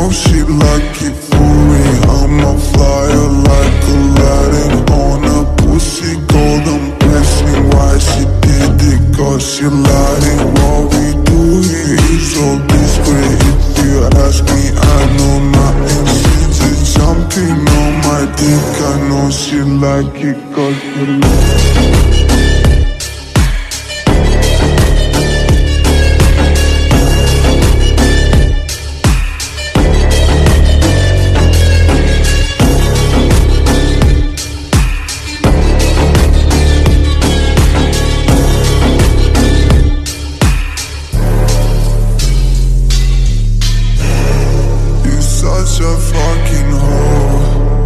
know she like it for me. I'm a flyer like Aladdin on a pussy golden blessing. Why she did it? Cause she lied it. What we do here is so discreet. If you ask me, I know nothing. She's just jumping on my dick. I know she like it cause she such a fucking hoe.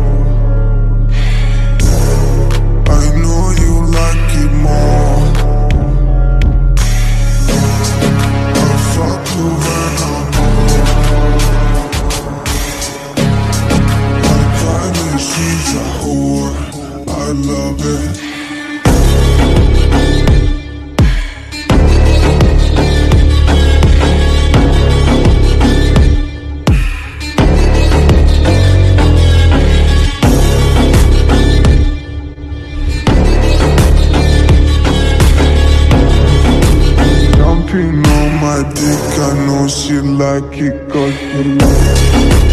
I know you like it more. I fuck you when I'm bored. I find that she's a whore. I love it. Jumping on my dick, I know she like it cause she like it.